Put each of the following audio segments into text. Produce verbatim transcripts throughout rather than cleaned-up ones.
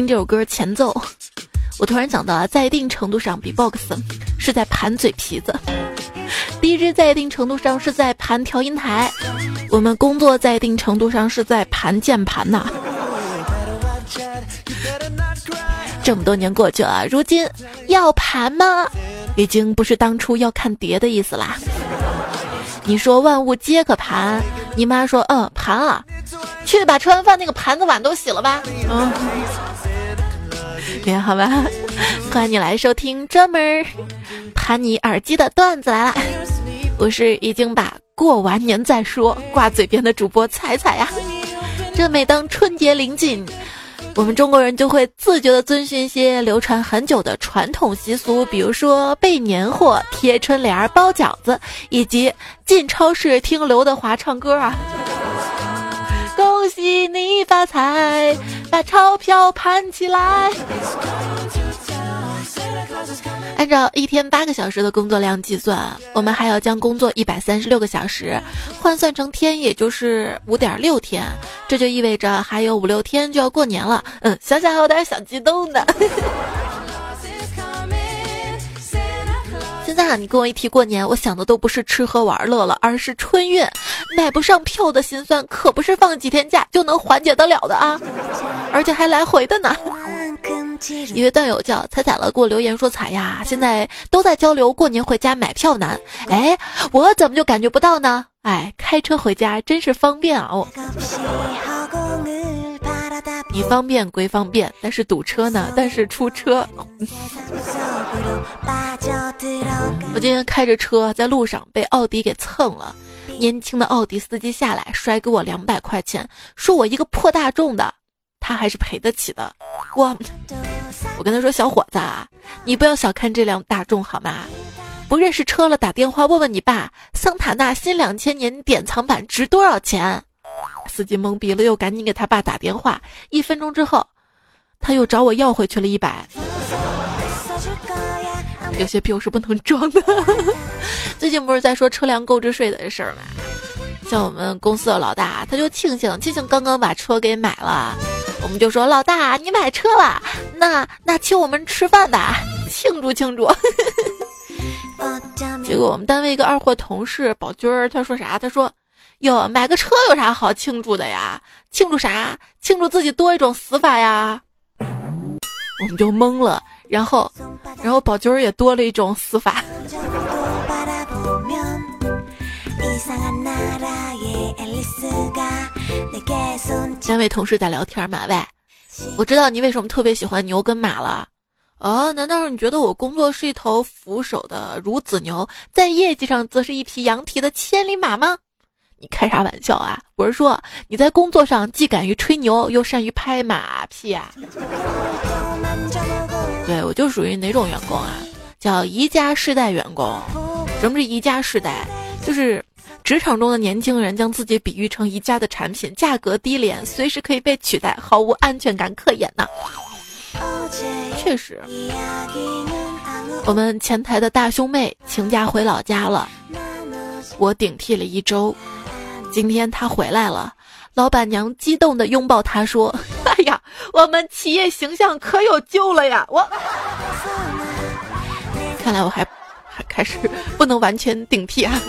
听这首歌前奏，我突然想到啊，在一定程度上 B-box 是在盘嘴皮子， D J 在一定程度上是在盘调音台，我们工作在一定程度上是在盘键盘呐。这么多年过去了，如今要盘吗？已经不是当初要看碟的意思啦。你说万物皆可盘，你妈说嗯盘啊，去把吃完饭那个盘子碗都洗了吧。嗯，也好吧，欢迎你来收听专门盘你耳机的段子来了。我是已经把过完年再说挂嘴边的主播彩彩呀。这每当春节临近，我们中国人就会自觉地遵循一些流传很久的传统习俗，比如说备年货、贴春联、包饺子，以及进超市听刘德华唱歌啊。恭喜你发财，把钞票盘起来。按照一天八个小时的工作量计算，我们还要将工作一百三十六个小时换算成天，也就是五点六天，这就意味着还有五六天就要过年了。嗯，想想还有点小激动的。现在啊，你跟我一提过年，我想的都不是吃喝玩乐了，而是春运，买不上票的心酸，可不是放几天假就能缓解得了的啊，而且还来回的呢。一位段友叫彩彩了，给我留言说彩呀，现在都在交流过年回家买票难。哎，我怎么就感觉不到呢？哎，开车回家真是方便啊！哦，你方便归方便，但是堵车呢？但是出车。我今天开着车在路上被奥迪给蹭了，年轻的奥迪司机下来甩给我两百块钱，说我一个破大众的。他还是赔得起的，我我跟他说，小伙子啊，你不要小看这辆大众好吗？不认识车了，打电话问问你爸，桑塔纳新两千年典藏版值多少钱？司机懵逼了，又赶紧给他爸打电话。一分钟之后，他又找我要回去了一百。有些屁我是不能装的。最近不是在说车辆购置税的事儿吗？像我们公司的老大，他就庆幸庆幸刚刚把车给买了。我们就说，老大你买车了，那那请我们吃饭吧，庆祝庆祝。结果我们单位一个二货同事宝军儿，他说啥？他说哟，买个车有啥好庆祝的呀？庆祝啥？庆祝自己多一种死法呀。我们就懵了，然后然后宝军儿也多了一种死法。三位同事在聊天嘛，喂，我知道你为什么特别喜欢牛跟马了。哦，难道是你觉得我工作是一头俯首的孺子牛，在业绩上则是一匹羊蹄的千里马吗？你开啥玩笑啊？我是说你在工作上既敢于吹牛，又善于拍马屁啊。对，我就属于哪种员工啊？叫宜家世代员工。什么是宜家世代？就是职场中的年轻人将自己比喻成宜家的产品，价格低廉，随时可以被取代，毫无安全感可言呢。确实，我们前台的大兄妹请假回老家了，我顶替了一周。今天他回来了，老板娘激动地拥抱他说：“哎呀，我们企业形象可有救了呀！”我看来我还还开始不能完全顶替啊。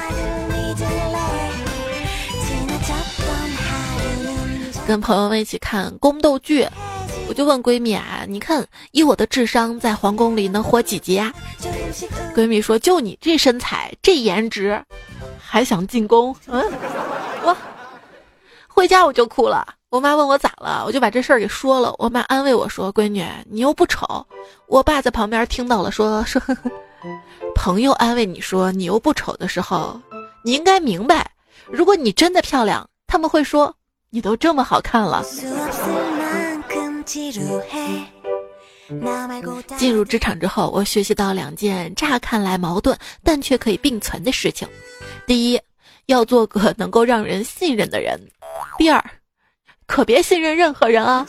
跟朋友们一起看宫斗剧，我就问闺蜜啊，你看以我的智商在皇宫里能活几集啊？闺蜜说，就你这身材这颜值还想进宫？嗯，我回家我就哭了。我妈问我咋了，我就把这事儿给说了。我妈安慰我说，闺女你又不丑。我爸在旁边听到了说说呵呵，朋友安慰你说你又不丑的时候，你应该明白，如果你真的漂亮，他们会说你都这么好看了。进入职场之后，我学习到两件乍看来矛盾但却可以并存的事情。第一，要做个能够让人信任的人。第二，可别信任任何人啊。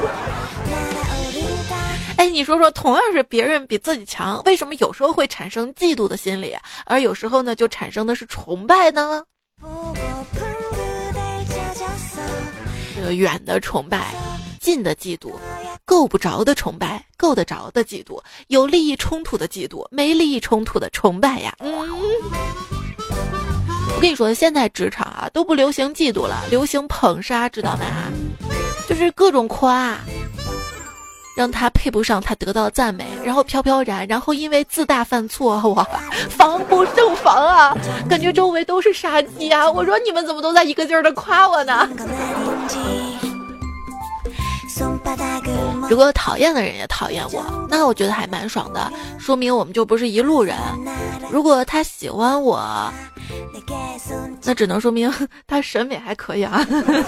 哎，你说说，同样是别人比自己强，为什么有时候会产生嫉妒的心理，而有时候呢就产生的是崇拜呢？这个远的崇拜，近的嫉妒， 够不着的崇拜，够得着的嫉妒，有利益冲突的嫉妒，没利益冲突的崇拜呀。嗯，我跟你说，现在职场啊都不流行嫉妒了，流行捧杀，知道吗？就是各种夸，让他配不上他得到赞美，然后飘飘然，然后因为自大犯错，哇，防不胜防啊！感觉周围都是杀机啊！我说你们怎么都在一个劲儿的夸我呢？如果讨厌的人也讨厌我，那我觉得还蛮爽的，说明我们就不是一路人。如果他喜欢我，那只能说明他审美还可以啊。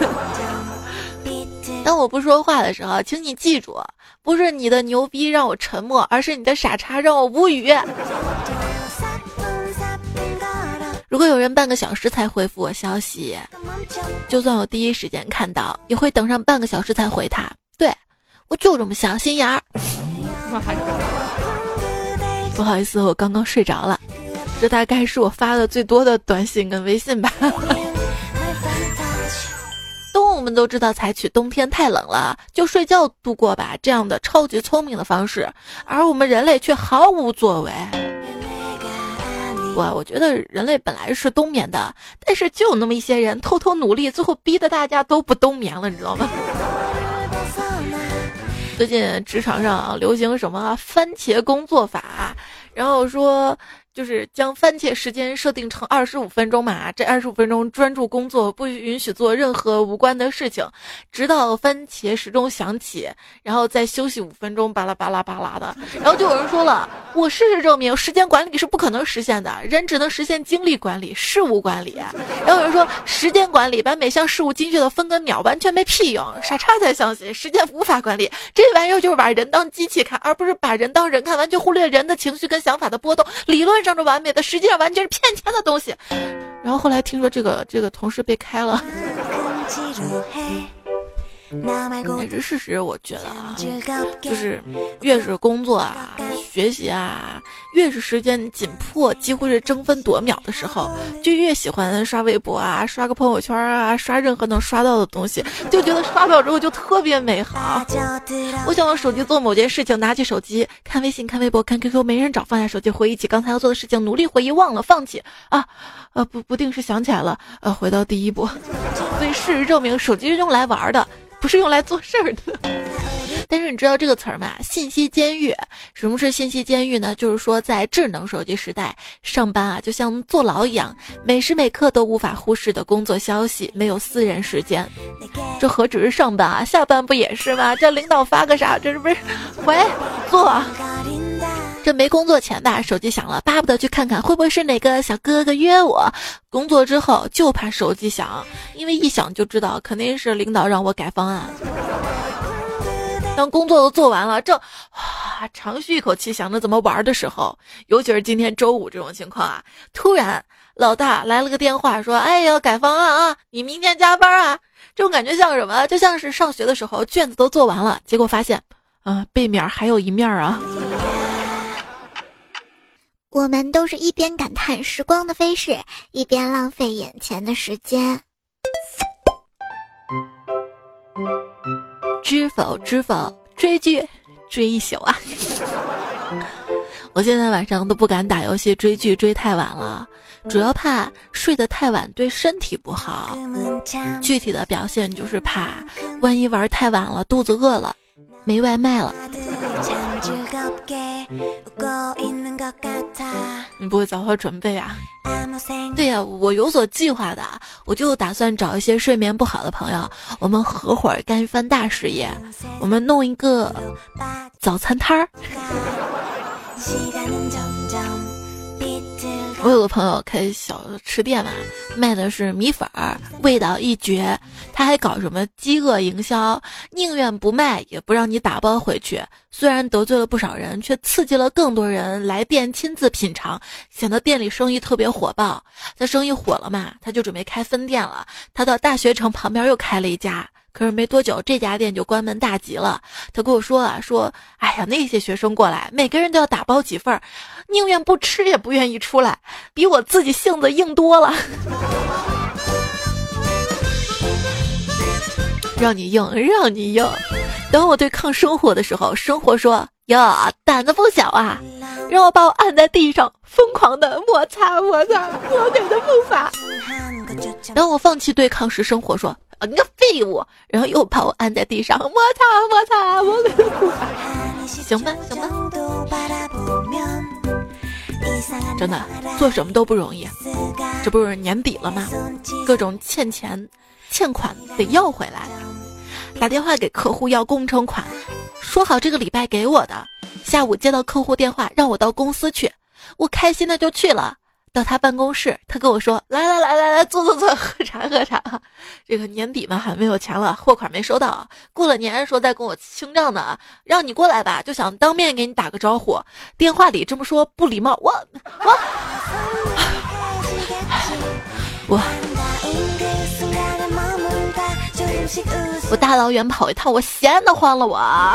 当我不说话的时候，请你记住，不是你的牛逼让我沉默，而是你的傻叉让我无语。如果有人半个小时才回复我消息，就算我第一时间看到，也会等上半个小时才回他。对，我就这么小心眼儿。不好意思，我刚刚睡着了，这大概是我发的最多的短信跟微信吧。动物们都知道采取冬天太冷了就睡觉度过吧这样的超级聪明的方式，而我们人类却毫无作为。哇，我觉得人类本来是冬眠的，但是就有那么一些人偷偷努力，最后逼得大家都不冬眠了，你知道吗？最近职场上流行什么番茄工作法，然后说就是将番茄时间设定成二十五分钟嘛，这二十五分钟专注工作，不允许做任何无关的事情，直到番茄时钟响起，然后再休息五分钟，巴拉巴拉巴拉的。然后就有人说了，我事实证明时间管理是不可能实现的，人只能实现精力管理、事务管理。然后有人说时间管理把每项事物精确的分个秒完全没屁用，傻叉才相信时间无法管理，这玩意儿就是把人当机器看，而不是把人当人看，完全忽略人的情绪跟想法的波动，理论上是完美的，实际上完全是骗钱的东西。然后后来听说这个这个同事被开了。但是事实我觉得啊，就是越是工作啊学习啊，越是时间紧迫几乎是争分夺秒的时候，就越喜欢刷微博啊，刷个朋友圈啊，刷任何能刷到的东西，就觉得刷到之后就特别美好。我想用手机做某件事情，拿起手机看微信看微博看 Q Q 没人找，放下手机回忆起刚才要做的事情，努力回忆忘了放弃啊呃不不定是想起来了，呃回到第一步。所以事实证明手机是用来玩的，不是用来做事儿的。但是你知道这个词儿吗？信息监狱。什么是信息监狱呢？就是说在智能手机时代，上班啊就像坐牢一样，每时每刻都无法忽视的工作消息，没有私人时间。这何止是上班啊，下班不也是吗？这领导发个啥，这是不是喂坐啊？这没工作前吧，手机响了，巴不得去看看会不会是哪个小哥哥约我。工作之后就怕手机响，因为一响就知道肯定是领导让我改方案。当工作都做完了，正啊长吁一口气想着怎么玩的时候，尤其是今天周五这种情况啊，突然老大来了个电话说，哎呀改方案啊，你明天加班啊。这种感觉像什么？就像是上学的时候卷子都做完了，结果发现啊背面还有一面啊。 我们都是一边感叹时光的飞逝，一边浪费眼前的时间。 知否知否，追剧追一宿啊。我现在晚上都不敢打游戏追剧追太晚了，主要怕睡得太晚对身体不好。具体的表现就是怕万一玩太晚了肚子饿了没外卖了。你不会早好准备啊？对呀、啊，我有所计划的，我就打算找一些睡眠不好的朋友，我们合伙干一番大事业，我们弄一个早餐摊儿。我有个朋友开小吃店嘛，卖的是米粉儿，味道一绝。他还搞什么饥饿营销，宁愿不卖也不让你打包回去。虽然得罪了不少人，却刺激了更多人来店亲自品尝，显得店里生意特别火爆。他生意火了嘛，他就准备开分店了。他到大学城旁边又开了一家。可是没多久，这家店就关门大吉了。他跟我说啊，说，哎呀，那些学生过来，每个人都要打包几份，宁愿不吃也不愿意出来，比我自己性子硬多了。让你硬，让你硬。 当我对抗生活的时候，生活说呀，胆子不小啊，让我把我按在地上，疯狂的摩擦摩擦我给的步伐。当我放弃对抗时，生活说啊，你个废物，然后又把我按在地上，摩擦摩擦我给的步伐。行吧行吧，真的做什么都不容易，这不是年底了吗？各种欠钱欠款得要回来，打电话给客户要工程款，说好这个礼拜给我的，下午接到客户电话让我到公司去，我开心的就去了。到他办公室，他跟我说来来来来来坐坐坐，喝茶喝茶。这个年底嘛还没有钱了，货款没收到，过了年说再跟我清账呢，让你过来吧，就想当面给你打个招呼，电话里这么说不礼貌，我我我我大老远跑一趟，我闲得慌了我。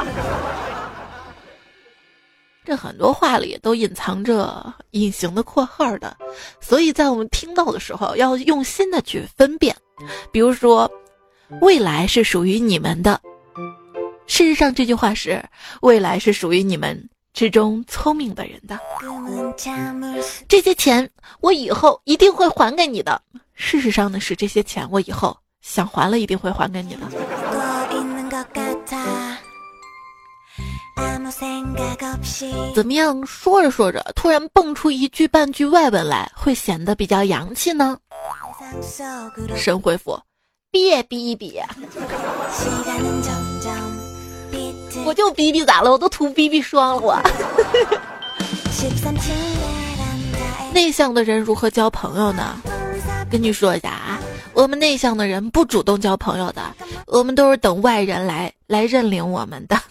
这很多话里都隐藏着隐形的括号的，所以在我们听到的时候要用心的去分辨。比如说未来是属于你们的，事实上这句话是未来是属于你们之中聪明的人的，这些钱我以后一定会还给你的，事实上呢是这些钱我以后想还了一定会还给你的。怎么样说着说着突然蹦出一句半句外文来，会显得比较洋气呢？神回复别逼逼，我就逼逼咋了，我都涂逼逼霜了我。内向的人如何交朋友呢？跟你说一下啊，我们内向的人不主动交朋友的，我们都是等外人来来认领我们的。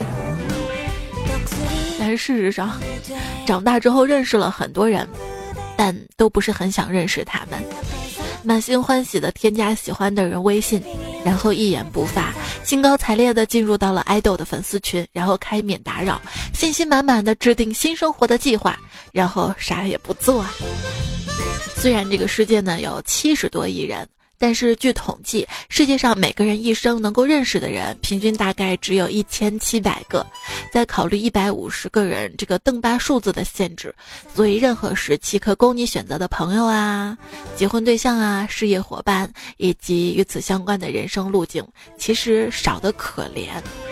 但是事实上长大之后认识了很多人，但都不是很想认识他们，满心欢喜的添加喜欢的人微信，然后一言不发，兴高采烈的进入到了爱豆的粉丝群，然后开免打扰，信心满满的制定新生活的计划，然后啥也不做啊。虽然这个世界呢有七十多亿人，但是据统计，世界上每个人一生能够认识的人平均大概只有一千七百个，再考虑一百五十个人这个邓巴数字的限制，所以任何时期可供你选择的朋友啊、结婚对象啊、事业伙伴以及与此相关的人生路径其实少得可怜。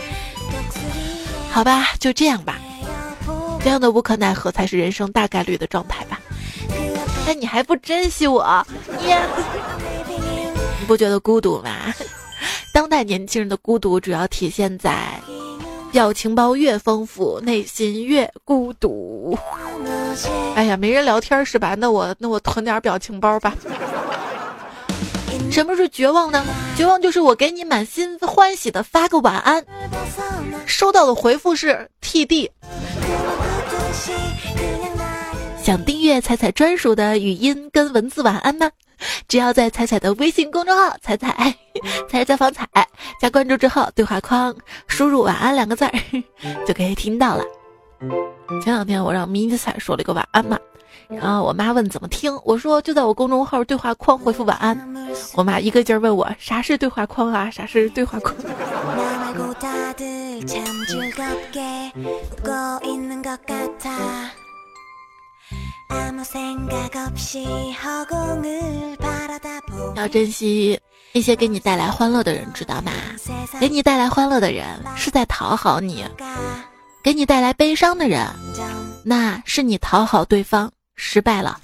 好吧，就这样吧，这样的无可奈何才是人生大概率的状态吧。哎，你还不珍惜我，你你不觉得孤独吗？当代年轻人的孤独主要体现在表情包越丰富，内心越孤独。哎呀，没人聊天是吧？那我那我囤点表情包吧。什么是绝望呢？绝望就是我给你满心欢喜的发个晚安，收到的回复是 T D。想订阅彩彩专属的语音跟文字晚安吗？只要在彩彩的微信公众号彩彩彩彩访彩加关注之后，对话框输入晚安两个字儿就可以听到了。前两天我让迷彩说了一个晚安嘛，然后我妈问怎么听，我说就在我公众号对话框回复晚安。我妈一个劲儿问我啥是对话框啊，啥是对话框。要珍惜那些给你带来欢乐的人，知道吗？给你带来欢乐的人是在讨好你，给你带来悲伤的人，那是你讨好对方失败了。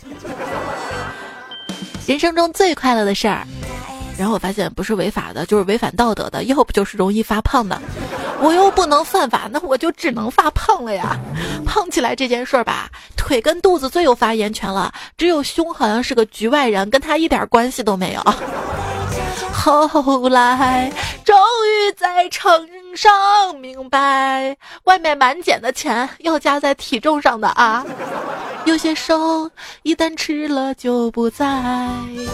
人生中最快乐的事儿，然后我发现不是违法的，就是违反道德的，要不就是容易发胖的。我又不能犯法，那我就只能发胖了呀。胖起来这件事儿吧，腿跟肚子最有发言权了，只有胸好像是个局外人，跟他一点关系都没有。后来终于在秤上明白，外面满减的钱要加在体重上的啊。有些瘦一旦吃了就不在。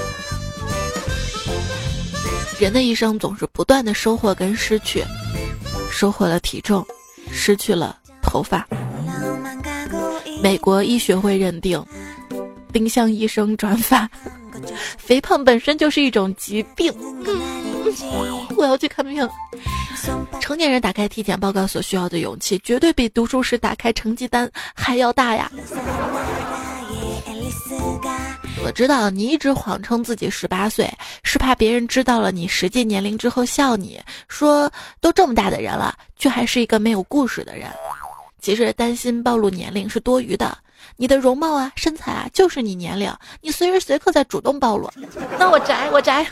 人的一生总是不断的收获跟失去，收获了体重，失去了头发。美国医学会认定，并向医生转发，肥胖本身就是一种疾病。嗯、 我要去看病。成年人打开体检报告所需要的勇气，绝对比读书时打开成绩单还要大呀。我知道你一直谎称自己十八岁，是怕别人知道了你实际年龄之后笑你，说都这么大的人了，却还是一个没有故事的人。其实担心暴露年龄是多余的，你的容貌啊、身材啊，就是你年龄，你随时随刻在主动暴露。那我宅，我宅。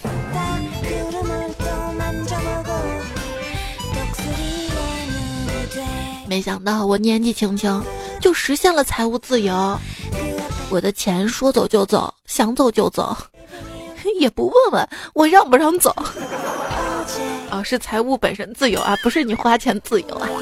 没想到我年纪轻轻就实现了财务自由，我的钱说走就走，想走就走，也不问问我让不让走。哦，是财务本身自由啊，不是你花钱自由啊。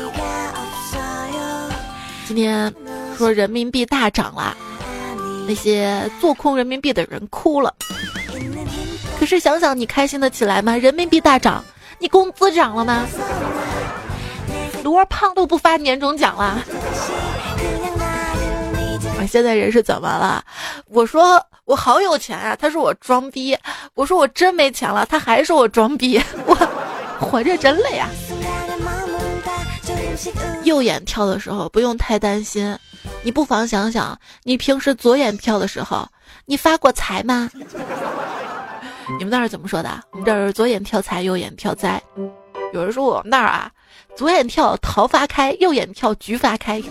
今天说人民币大涨了，那些做空人民币的人哭了。可是想想你开心得起来吗？人民币大涨，你工资涨了吗？卢儿胖都不发年终奖了。现在人是怎么了？我说我好有钱啊，他说我装逼。我说我真没钱了，他还说我装逼。我活着真累啊。右眼跳的时候不用太担心，你不妨想想，你平时左眼跳的时候，你发过财吗？你们那儿怎么说的？我们这儿左眼跳财，右眼跳灾。有人说我们那儿啊，左眼跳桃花开，右眼跳菊花开。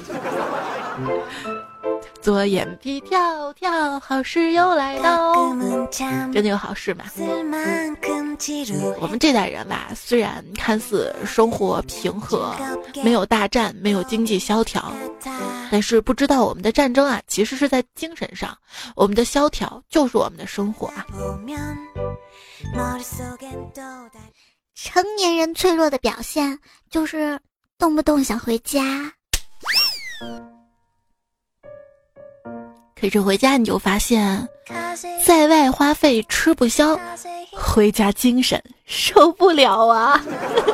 左眼皮跳跳，好事又来到。真的有好事吗？我们这代人吧，虽然看似生活平和，没有大战，没有经济萧条，但是不知道我们的战争啊，其实是在精神上。我们的萧条就是我们的生活啊。 成年人脆弱的表现就是动不动想回家。 可是回家你就发现，在外花费吃不消，回家精神受不了啊。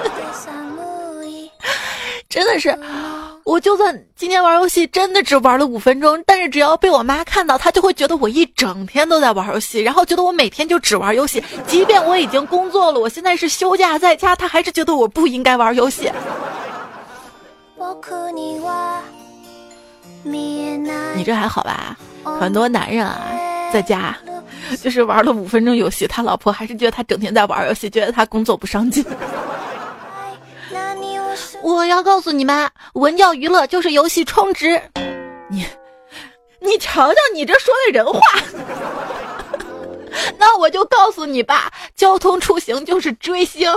真的是，我就算今天玩游戏真的只玩了五分钟，但是只要被我妈看到，她就会觉得我一整天都在玩游戏，然后觉得我每天就只玩游戏。即便我已经工作了，我现在是休假在家，她还是觉得我不应该玩游戏。你这还好吧？很多男人啊，在家就是玩了五分钟游戏，他老婆还是觉得他整天在玩游戏，觉得他工作不上进。我要告诉你们，文教娱乐就是游戏充值。你你瞧瞧你这说的人话。那我就告诉你吧，交通出行就是追星。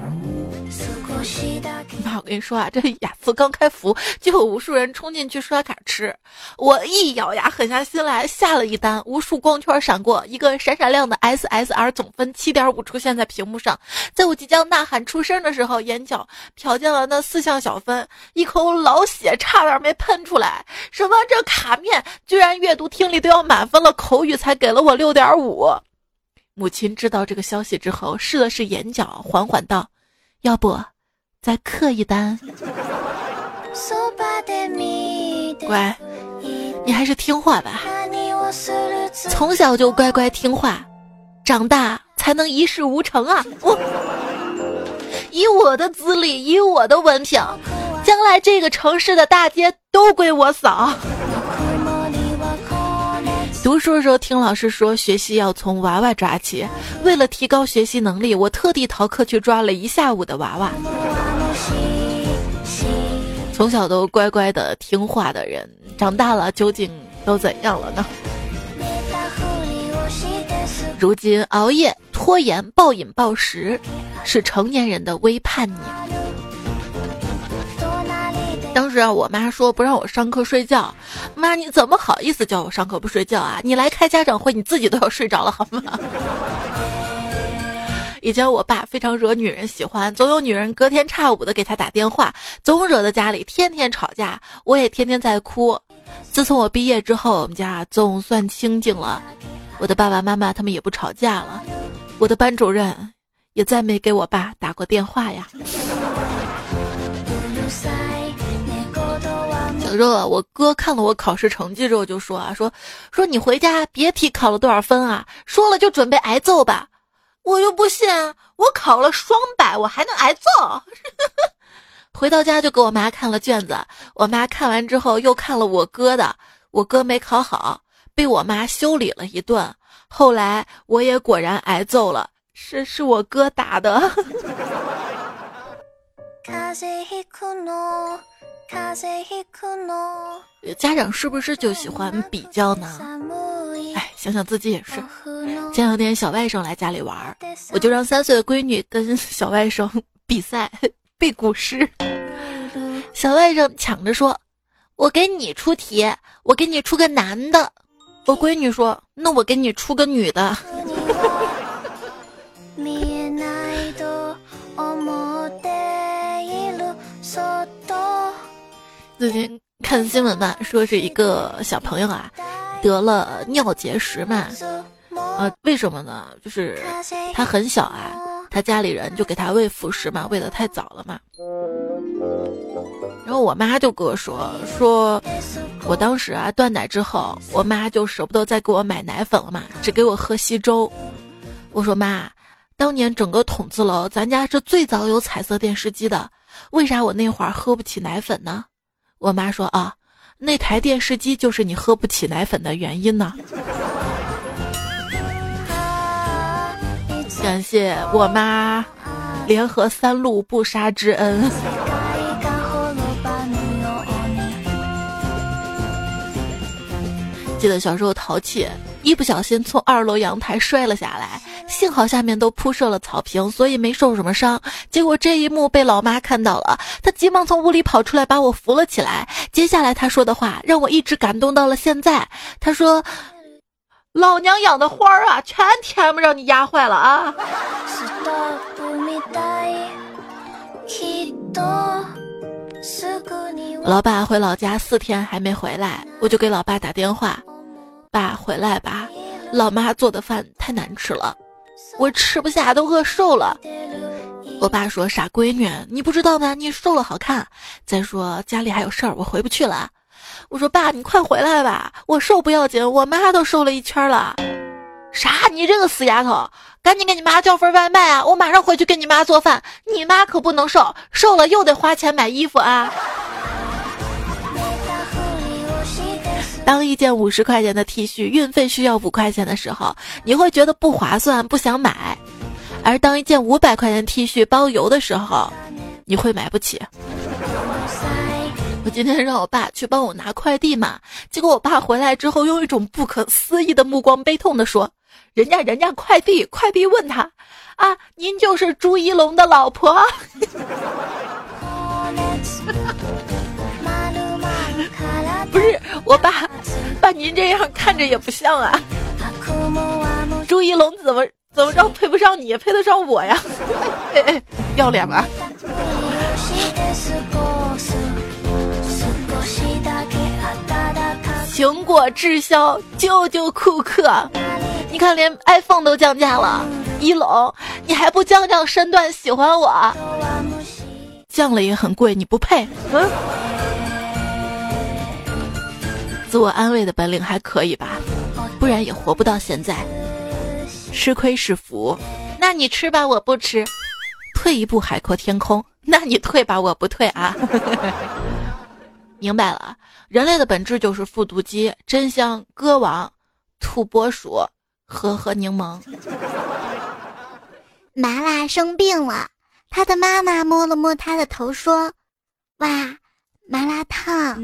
妈，我跟你说啊，这雅思刚开服，就有无数人冲进去刷卡吃。我一咬牙狠下心来，下了一单，无数光圈闪过，一个闪闪亮的 S S R 总分 七点五 出现在屏幕上。在我即将呐喊出声的时候，眼角瞟见了那四项小分，一口老血差点没喷出来。什么这卡面居然阅读听力都要满分了，口语才给了我 六点五。母亲知道这个消息之后，试了试眼角，缓缓道：要不再刻一单。乖，你还是听话吧，从小就乖乖听话，长大才能一事无成啊。我以我的资历，以我的文凭，将来这个城市的大街都归我扫。读书的时候听老师说学习要从娃娃抓起，为了提高学习能力，我特地逃课去抓了一下午的娃娃。从小都乖乖的听话的人，长大了究竟都怎样了呢？如今熬夜、拖延、暴饮暴食是成年人的微叛逆。当时啊，我妈说不让我上课睡觉，妈你怎么好意思叫我上课不睡觉啊？你来开家长会你自己都要睡着了好吗？以前我爸非常惹女人喜欢，总有女人隔天差五的给他打电话，总惹得家里天天吵架，我也天天在哭。自从我毕业之后，我们家总算清静了，我的爸爸妈妈他们也不吵架了，我的班主任也再没给我爸打过电话呀。小时候我哥看了我考试成绩之后就说啊，说说你回家别提考了多少分啊，说了就准备挨揍吧。我又不信， 我考了双百，我还能挨揍。回到家就给我妈看了卷子，我妈看完之后又看了我哥的，我哥没考好，被我妈修理了一顿。后来我也果然挨揍了，是是我哥打的。家长是不是就喜欢比较呢？哎，想想自己也是。前两天小外甥来家里玩，我就让三岁的闺女跟小外甥比赛背古诗。小外甥抢着说，我给你出题，我给你出个男的。我闺女说，那我给你出个女的。最近看新闻嘛，说是一个小朋友啊得了尿结石嘛，呃，为什么呢？就是他很小啊，他家里人就给他喂辅食嘛，喂得太早了嘛。然后我妈就跟我说，说我当时啊断奶之后，我妈就舍不得再给我买奶粉了嘛，只给我喝稀粥。我说妈，当年整个筒子楼咱家是最早有彩色电视机的，为啥我那会儿喝不起奶粉呢？我妈说啊，那台电视机就是你喝不起奶粉的原因呢。感谢我妈联合三鹿不杀之恩。记得小时候淘气，一不小心从二楼阳台摔了下来，幸好下面都铺设了草坪，所以没受什么伤。结果这一幕被老妈看到了，她急忙从屋里跑出来把我扶了起来。接下来她说的话让我一直感动到了现在。她说，老娘养的花儿啊，全天不让你压坏了啊。我老爸回老家四天还没回来，我就给老爸打电话，爸回来吧，老妈做的饭太难吃了，我吃不下，都饿瘦了。我爸说，傻闺女，你不知道吗？你瘦了好看。再说家里还有事儿，我回不去了。我说爸，你快回来吧，我瘦不要紧，我妈都瘦了一圈了。啥？你这个死丫头，赶紧给你妈叫份外卖啊！我马上回去给你妈做饭。你妈可不能瘦，瘦了又得花钱买衣服啊。当一件五十块钱的 T 恤运费需要五块钱的时候，你会觉得不划算，不想买；而当一件五百块钱 T 恤包邮的时候，你会买不起。我今天让我爸去帮我拿快递嘛，结果我爸回来之后用一种不可思议的目光悲痛地说，人家人家快递快递问他啊，您就是朱一龙的老婆。不是我爸，爸您这样看着也不像啊。朱一龙怎么怎么着配不上你，配得上我呀？哎哎，要脸吧？苹果滞销，救救库克！你看连 iPhone 都降价了，一龙你还不降降身段喜欢我？降了也很贵，你不配。嗯。自我安慰的本领还可以吧，不然也活不到现在。吃亏是福，那你吃吧，我不吃。退一步海阔天空，那你退吧，我不退啊。明白了，人类的本质就是复读机、真香、歌王、土拨鼠、和和柠檬。 麻辣生病了，他的妈妈摸了摸他的头说，哇，麻辣烫。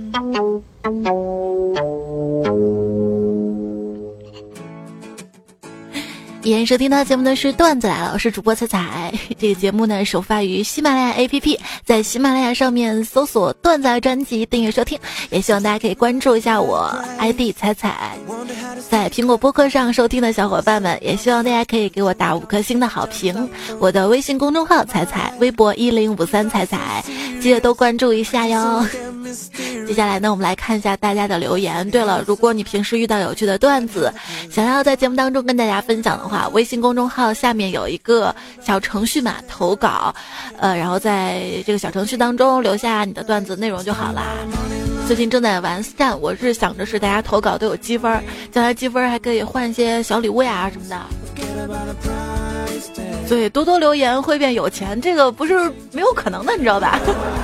依然收听到节目的是段子来了，我是主播彩彩。这个节目呢首发于喜马拉雅 A P P， 在喜马拉雅上面搜索段子来专辑订阅收听，也希望大家可以关注一下我 I D 彩彩。在苹果播客上收听的小伙伴们，也希望大家可以给我打五颗星的好评。我的微信公众号彩彩，微博一零五三彩彩，记得都关注一下哟。接下来呢，我们来看一下大家的留言。对了，如果你平时遇到有趣的段子，想要在节目当中跟大家分享的话，微信公众号下面有一个小程序嘛，投稿，呃，然后在这个小程序当中留下你的段子内容就好啦。最近正在玩 Stan， 我是想着是大家投稿都有积分，将来积分还可以换一些小礼物呀什么的。 对，多多留言会变有钱，这个不是没有可能的，你知道吧？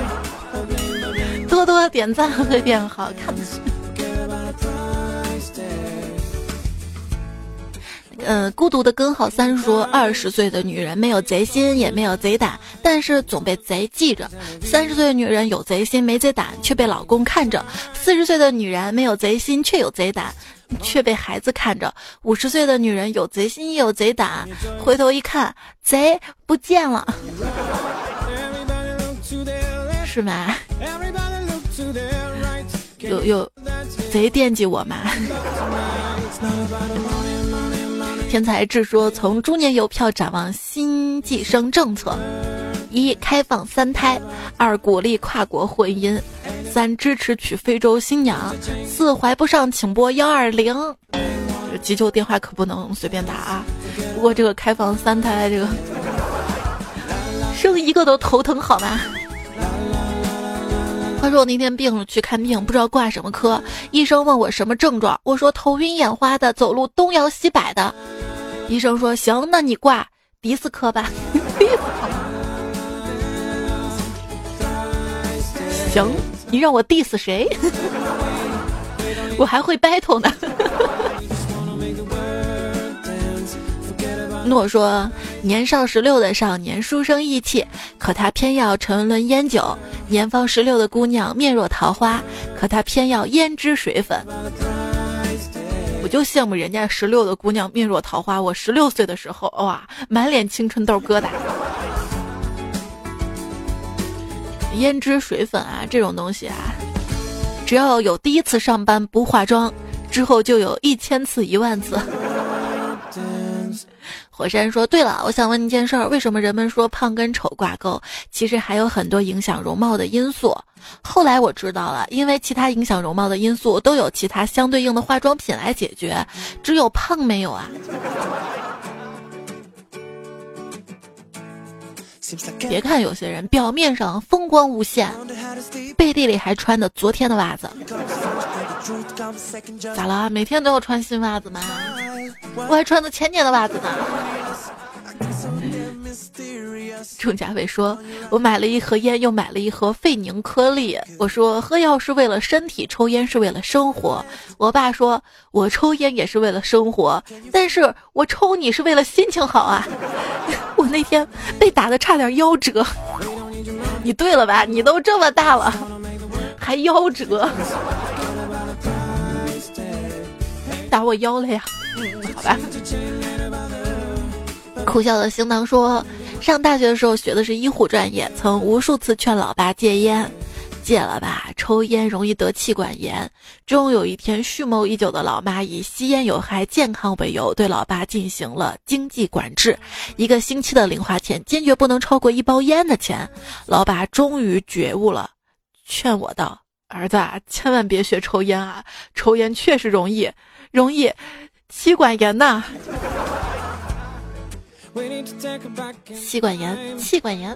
多多点赞会变好看。嗯，孤独的根号三说，二十岁的女人没有贼心，也没有贼胆，但是总被贼记着；三十岁的女人有贼心没贼胆，却被老公看着；四十岁的女人没有贼心，却有贼胆，却被孩子看着；五十岁的女人有贼心也有贼胆，回头一看，贼不见了，是吗？有有贼惦记我吗？天才智说，从猪年邮票展望新计生政策：一、开放三胎；二、鼓励跨国婚姻；三、支持娶非洲新娘；四、怀不上请拨幺二零。急救电话可不能随便打啊！不过这个开放三胎，这个生一个都头疼好吗？他说我那天病了去看病，不知道挂什么科，医生问我什么症状，我说头晕眼花的，走路东摇西摆的。医生说行，那你挂迪斯科吧。行，你让我 diss 谁？我还会 battle 呢。诺说，年少十六的少年书生意气，可他偏要沉沦烟酒；年方十六的姑娘面若桃花，可他偏要胭脂水粉。我就羡慕人家十六的姑娘面若桃花，我十六岁的时候，哇，满脸青春痘疙瘩。胭脂水粉啊，这种东西啊，只要有第一次上班不化妆，之后就有一千次一万次。火山说，对了，我想问你一件事儿，为什么人们说胖跟丑挂钩？其实还有很多影响容貌的因素。后来我知道了，因为其他影响容貌的因素都有其他相对应的化妆品来解决，只有胖没有啊。别看有些人表面上风光无限，背地里还穿的昨天的袜子。咋了？每天都要穿新袜子吗？我还穿的前年的袜子呢。钟嘉伟说，我买了一盒烟，又买了一盒费宁颗粒。我说喝药是为了身体，抽烟是为了生活。我爸说，我抽烟也是为了生活，但是我抽你是为了心情好啊。我那天被打得差点夭折。你对了吧？你都这么大了还夭折，打我腰了呀。嗯，好吧。苦笑的行囊说，上大学的时候学的是医护专业，曾无数次劝老爸戒烟，戒了吧，抽烟容易得气管炎。终有一天，蓄谋已久的老妈以吸烟有害健康为由，对老爸进行了经济管制，一个星期的零花钱坚决不能超过一包烟的钱。老爸终于觉悟了，劝我道，儿子啊，千万别学抽烟啊，抽烟确实容易容易气管炎呐。气管炎，气管炎。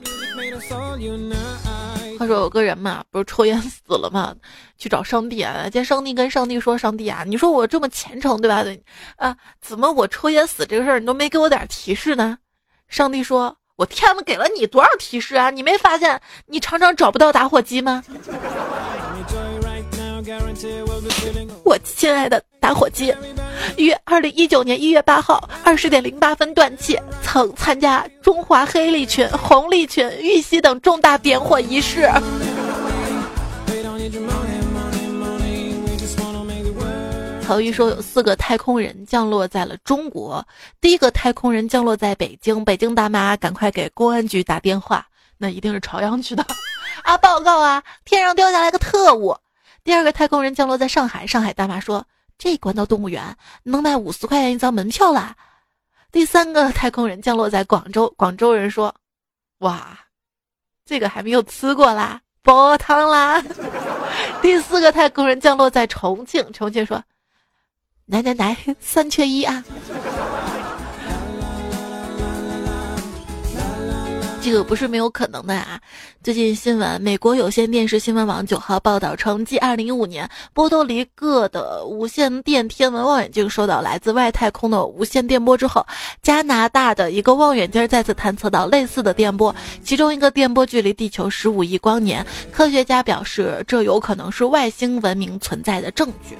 话说有个人嘛，不是抽烟死了嘛，去找上帝啊，见上帝跟上帝说，上帝啊，你说我这么虔诚对吧？啊，怎么我抽烟死这个事儿你都没给我点提示呢？上帝说，我天哪，给了你多少提示啊？你没发现你常常找不到打火机吗？我亲爱的打火机于二零一九年一月八号二十点零八分断气，曾参加中华黑利群、红利群、玉溪等重大点火仪式。曹禺说，有四个太空人降落在了中国，第一个太空人降落在北京，北京大妈赶快给公安局打电话，那一定是朝阳区的啊，报告啊，天上掉下来个特务。第二个太空人降落在上海，上海大妈说，这关到动物园能卖五十块钱一张门票啦。第三个太空人降落在广州，广州人说，哇，这个还没有吃过啦，煲汤啦。第四个太空人降落在重庆，重庆说，来来来，三缺一啊。 这个不是没有可能的啊！最近新闻，美国有线电视新闻网九号报道称，继二零一五年波多黎各的无线电天文望远镜收到来自外太空的无线电波之后，加拿大的一个望远镜再次探测到类似的电波，其中一个电波距离地球十五亿光年。科学家表示，这有可能是外星文明存在的证据。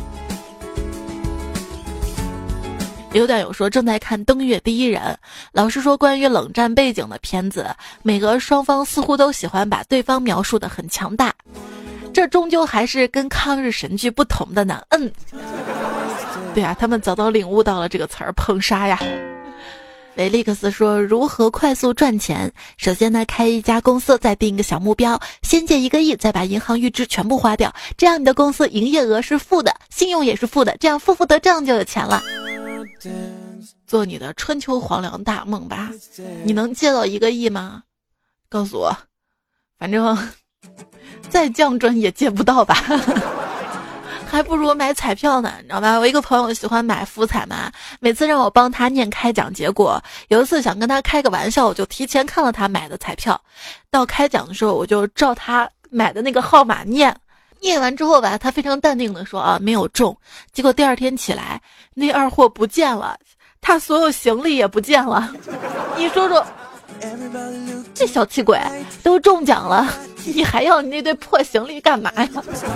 有段友说正在看《登月第一人》，老实说，关于冷战背景的片子，每个双方似乎都喜欢把对方描述得很强大，这终究还是跟抗日神剧不同的呢。嗯，对啊，他们早早领悟到了这个词儿，碰杀呀。维利克斯说，如何快速赚钱？首先呢，开一家公司，再定一个小目标，先借一个亿，再把银行预支全部花掉，这样你的公司营业额是负的，信用也是负的，这样负负得正就有钱了。做你的春秋黄粱大梦吧，你能借到一个亿吗？告诉我，反正再降准也借不到吧。还不如买彩票呢，你知道吧？我一个朋友喜欢买福彩嘛，每次让我帮他念开奖结果，有一次想跟他开个玩笑，我就提前看了他买的彩票，到开奖的时候我就照他买的那个号码念，念完之后吧，他非常淡定的说啊没有中，结果第二天起来那二货不见了，他所有行李也不见了。你说说，这小气鬼都中奖了，你还要你那堆破行李干嘛呀？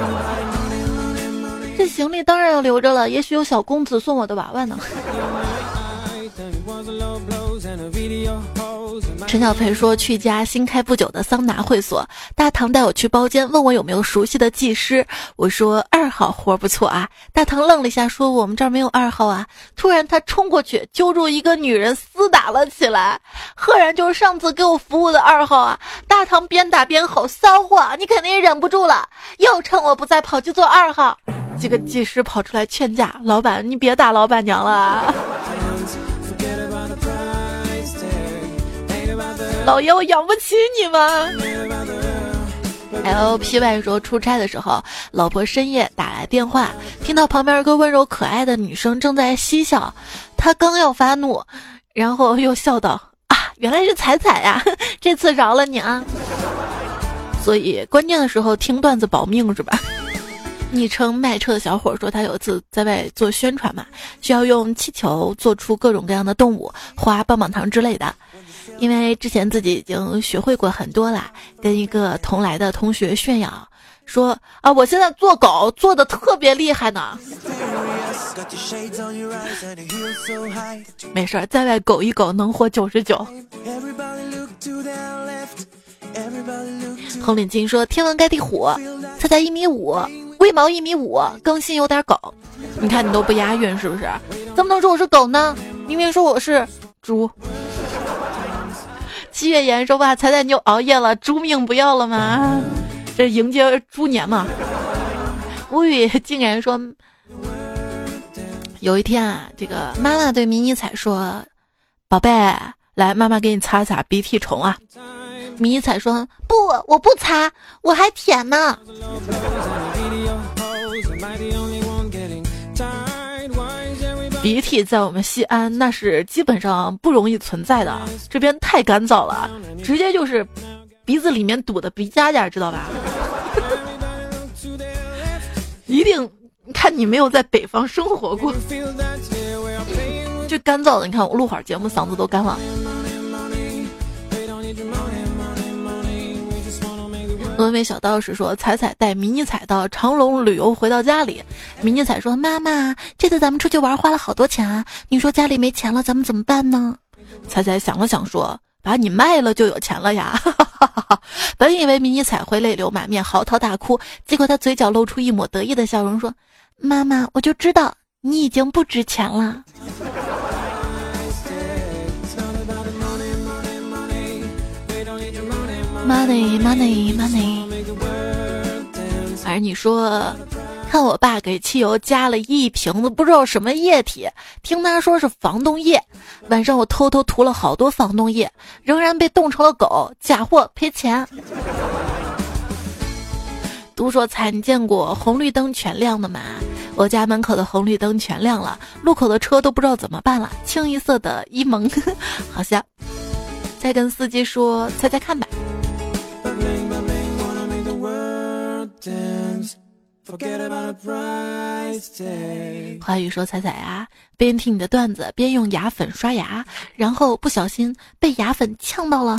这行李当然要留着了，也许有小公子送我的娃娃呢。陈小培说，去一家新开不久的桑拿会所，大堂带我去包间，问我有没有熟悉的技师。我说二号活不错啊。大堂愣了一下，说我们这儿没有二号啊。突然他冲过去揪住一个女人厮打了起来，赫然就是上次给我服务的二号啊。大堂边打边吼，骚货，你肯定忍不住了，又趁我不在跑去做二号。几个技师跑出来劝架，老板你别打老板娘了，老爷我养不起你们。L P Y 说，出差的时候老婆深夜打来电话，听到旁边有个温柔可爱的女生正在嬉笑，他刚要发怒，然后又笑道啊原来是彩彩呀，这次饶了你啊。所以关键的时候听段子保命是吧？昵称卖车的小伙说，他有一次在外做宣传嘛，需要用气球做出各种各样的动物，花棒棒糖之类的。因为之前自己已经学会过很多啦，跟一个同来的同学炫耀说啊，我现在做狗做的特别厉害呢。没事，在外狗一狗能活九十九。红领巾说，天王盖地虎，他才一米五，龟毛一米五，更新有点狗。你看你都不押韵是不是？怎么能说我是狗呢？明明说我是猪。七月言说，哇，彩彩你又熬夜了，猪命不要了吗？这迎接猪年嘛。无语竟然说，有一天啊，这个妈妈对迷你彩说，宝贝，来妈妈给你擦擦鼻涕虫啊。迷你彩说，不，我不擦，我还舔呢。鼻涕在我们西安那是基本上不容易存在的，这边太干燥了，直接就是鼻子里面堵的鼻夹夹，知道吧？一定看你没有在北方生活过，就干燥的。你看我录会儿节目，嗓子都干了。峨眉小道士说，彩彩带迷你彩到长隆旅游，回到家里，迷你彩说，妈妈，这次咱们出去玩花了好多钱啊，你说家里没钱了咱们怎么办呢？彩彩想了想说，把你卖了就有钱了呀。本以为迷你彩会泪流满面嚎啕大哭，结果他嘴角露出一抹得意的笑容说，妈妈，我就知道你已经不值钱了。Money, money, money。 而你说，看我爸给汽油加了一瓶子不知道什么液体，听他说是防冻液，晚上我偷偷涂了好多防冻液，仍然被冻成了狗，假货赔钱。都说彩，你见过红绿灯全亮的吗？我家门口的红绿灯全亮了，路口的车都不知道怎么办了，清一色的一蒙，好像。 再跟司机说猜猜看吧。华语说彩彩啊，边听你的段子边用牙粉刷牙，然后不小心被牙粉呛到了。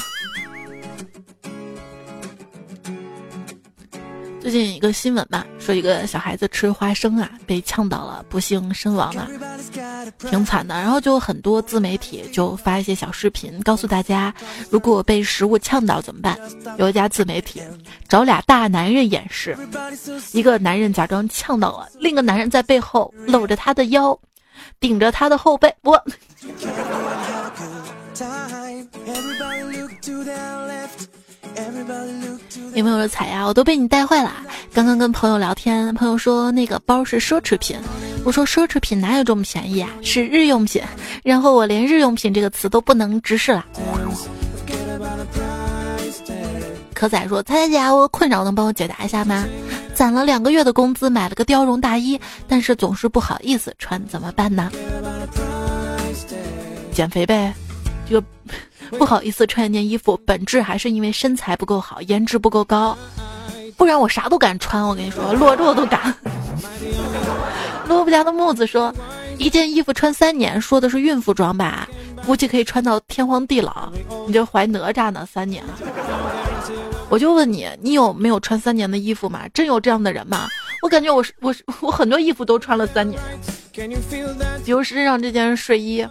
最近一个新闻嘛，说一个小孩子吃花生啊，被呛到了，不幸身亡了，挺惨的。然后就很多自媒体就发一些小视频，告诉大家如果被食物呛到怎么办。有一家自媒体找俩大男人演示，一个男人假装呛到了，另一个男人在背后搂着他的腰，顶着他的后背，我有没有说彩呀？我都被你带坏了。刚刚跟朋友聊天，朋友说那个包是奢侈品，我说奢侈品哪有这么便宜啊？是日用品。然后我连日用品这个词都不能直视了。可仔说：“彩姐，我困扰，能帮我解答一下吗？攒了两个月的工资买了个貂绒大衣，但是总是不好意思穿，怎么办呢？减肥呗。这个不好意思穿一件衣服，本质还是因为身材不够好，颜值不够高，不然我啥都敢穿。我跟你说，裸着都敢。”萝卜家的木子说：“一件衣服穿三年，说的是孕妇装吧？估计可以穿到天荒地老。你这怀哪吒呢？三年了。”我就问你，你有没有穿三年的衣服吗？真有这样的人吗？我感觉我是我是我很多衣服都穿了三年，比如身上这件睡衣，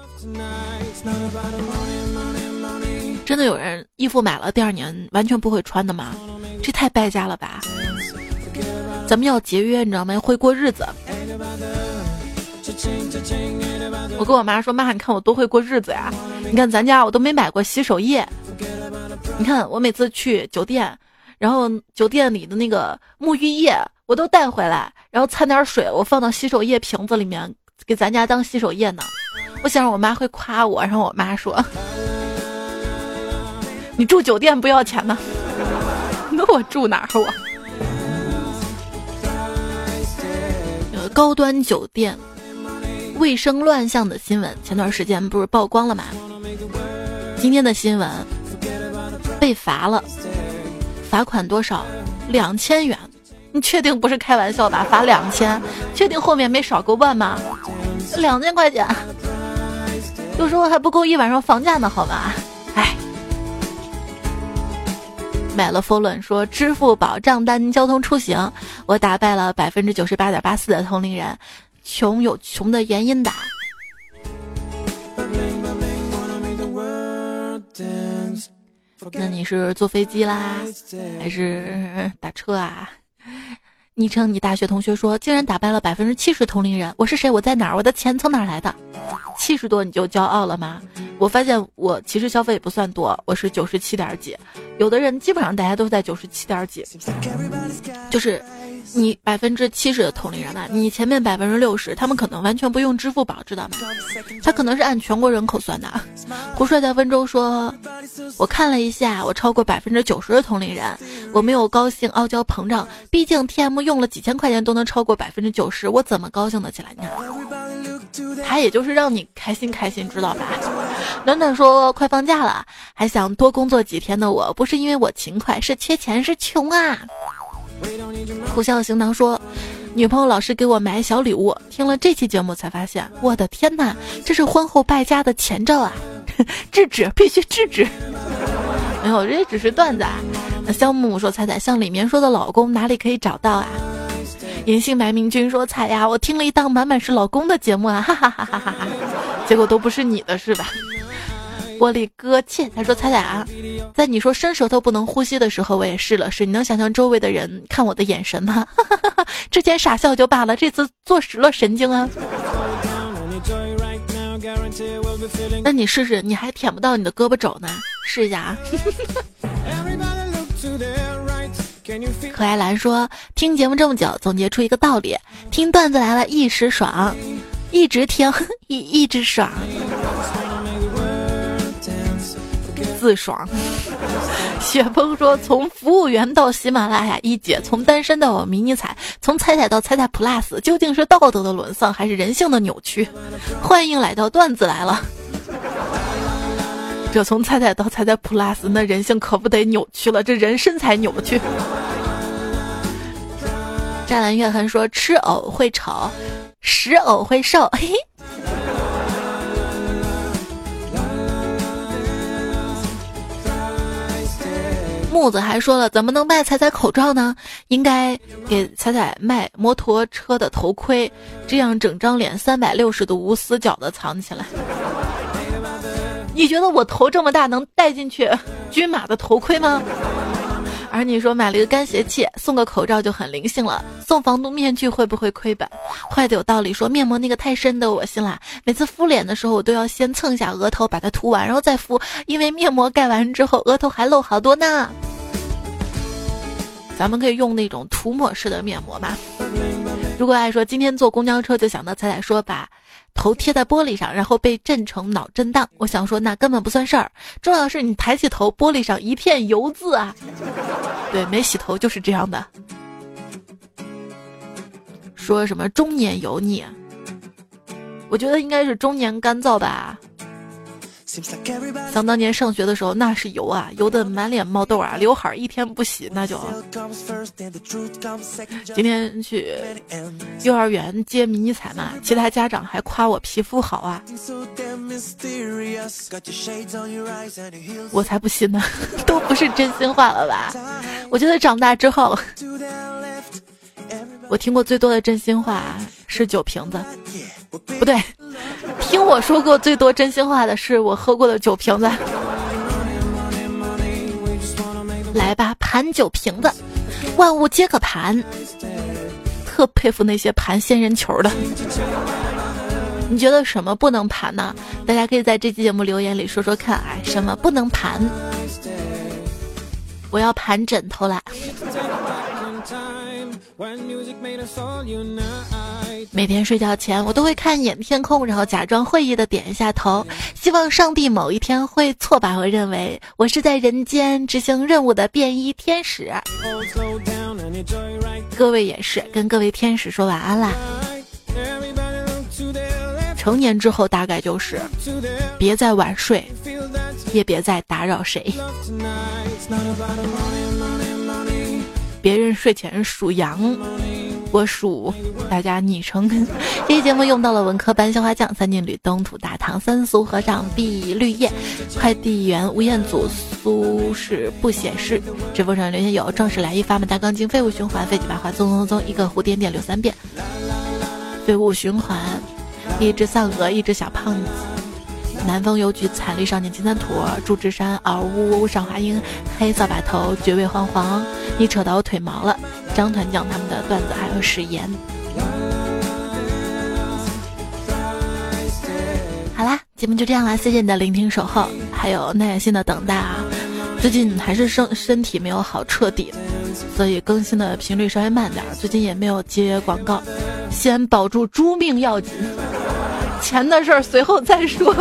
真的有人衣服买了第二年完全不会穿的吗？这太败家了吧！咱们要节约，你知道吗？会过日子。我跟我妈说，妈，你看我多会过日子呀！你看咱家我都没买过洗手液。你看我每次去酒店，然后酒店里的那个沐浴液我都带回来，然后掺点水，我放到洗手液瓶子里面给咱家当洗手液呢。我想我妈会夸我，然后我妈说：“你住酒店不要钱呢？”那我住哪儿我？有高端酒店卫生乱象的新闻，前段时间不是曝光了吗？今天的新闻。被罚了，罚款多少？两千元。你确定不是开玩笑吧？罚两千，确定后面没少个万吗？两千块钱，有时候还不够一晚上房价呢，好吧？哎，买了 Follow 说支付宝账单交通出行，我打败了百分之九十八点八四的同龄人，穷有穷的原因的。那你是坐飞机啦，还是打车啊？昵称你大学同学说，竟然打败了百分之七十同龄人，我是谁？我在哪儿？我的钱从哪儿来的？七十多你就骄傲了吗？我发现我其实消费也不算多，我是九十七点几，有的人基本上大家都在九十七点几，就是你百分之七十的同龄人吧，你前面百分之六十，他们可能完全不用支付宝，知道吗？他可能是按全国人口算的。胡帅在温州说，我看了一下，我超过百分之九十的同龄人，我没有高兴、傲娇、膨胀，毕竟 T M 用了几千块钱都能超过百分之九十，我怎么高兴得起来？你看，他也就是让你开心开心，知道吧？暖暖说，快放假了，还想多工作几天的我，不是因为我勤快，是缺钱，是穷啊。苦笑行囊说，女朋友老是给我买小礼物，听了这期节目才发现，我的天哪，这是婚后败家的前兆啊！制止，必须制止。没有，这只是段子啊。肖木木说，彩彩像里面说的老公哪里可以找到啊？隐姓埋名君说，彩呀，我听了一档满满是老公的节目啊，哈哈哈哈哈哈，结果都不是你的是吧？玻璃哥切，他说彩彩啊，在你说伸舌头不能呼吸的时候，我也试了试。你能想象周围的人看我的眼神吗？之前傻笑就罢了，这次坐实了神经啊！那你试试，你还舔不到你的胳膊肘呢，试一下啊！可爱兰说，听节目这么久，总结出一个道理：听段子来了，一时爽，一直听，一一直爽。自爽。雪峰说，从服务员到喜马拉雅一姐，从单身到迷你彩，从彩彩到彩彩 plus， 究竟是道德的沦丧还是人性的扭曲？欢迎来到段子来了。 这从彩彩到彩彩 plus， 那人性可不得扭曲了，这人身材扭曲。湛蓝月痕说吃藕会丑，食藕会瘦，嘿嘿。木子还说了，怎么能卖彩彩口罩呢？应该给彩彩卖摩托车的头盔，这样整张脸三百六十度无死角的藏起来。你觉得我头这么大能戴进去军马的头盔吗？而你说买了一个干鞋器，送个口罩就很灵性了，送防毒面具会不会亏本？坏的有道理，说面膜那个太深的恶心啦，每次敷脸的时候我都要先蹭一下额头把它涂完然后再敷，因为面膜盖完之后额头还漏好多呢。咱们可以用那种涂抹式的面膜嘛。如果爱说今天坐公交车就想到彩彩说把头贴在玻璃上然后被震成脑震荡，我想说那根本不算事儿，重要是你抬起头玻璃上一片油渍啊。对，没洗头就是这样的。说什么中年油腻，我觉得应该是中年干燥吧。想当年上学的时候那是油啊，油的满脸冒痘啊，刘海一天不洗那就。今天去幼儿园接迷你彩嘛，其他家长还夸我皮肤好啊，我才不信呢，都不是真心话了吧。我觉得长大之后我听过最多的真心话是酒瓶子，不对，听我说过最多真心话的是我喝过的酒瓶子。来吧，盘酒瓶子，万物皆可盘。特佩服那些盘仙人球的。你觉得什么不能盘呢？大家可以在这期节目留言里说说看啊，什么不能盘？我要盘枕头啦。每天睡觉前我都会看一眼天空，然后假装会意的点一下头，希望上帝某一天会错把我认为我是在人间执行任务的便衣天使。各位也是跟各位天使说晚安啦。成年之后大概就是别再晚睡，也别再打扰谁。别人睡前数羊，我数大家昵称。这期节目用到了文科班消花酱、三金吕、东土大唐、三俗和尚、碧绿叶、快递员吴彦祖、苏轼不写诗。直播上留言有壮士来一发满大钢筋，废物循环，废几把话，宗宗宗，一个蝴蝶点溜三遍。废物循环，一只丧鹅，一只小胖子。南风邮局惨绿少年金三坨，祝枝山嗷呜呜上华英，黑扫把头绝味黄黄，你扯到我腿毛了。张团长他们的段子还有史言。好啦，节目就这样啦，谢谢你的聆听守候，还有耐心的等待啊。最近还是身身体没有好彻底，所以更新的频率稍微慢点，最近也没有接广告，先保住猪命要紧。钱的事儿随后再说。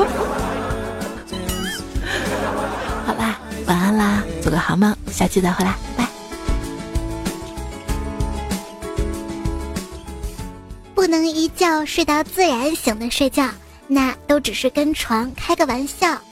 好啦，晚安啦，做个好梦，下期再回来，拜。 不能一觉睡到自然醒的睡觉，那都只是跟床开个玩笑。